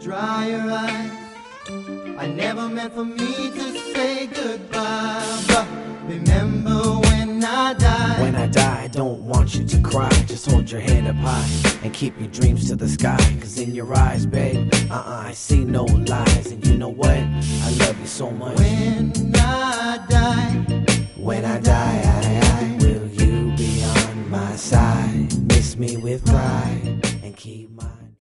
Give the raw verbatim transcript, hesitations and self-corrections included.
dry your eyes. I never meant for me to say goodbye, but remember when I die. When I die, I don't want you to cry. Just hold your head up high and keep your dreams to the sky. Cause in your eyes, babe, uh-uh, I see no lies. And you know what? I love you so much. When I die, when I die, I, I, will you be on my side? Miss me with pride and keep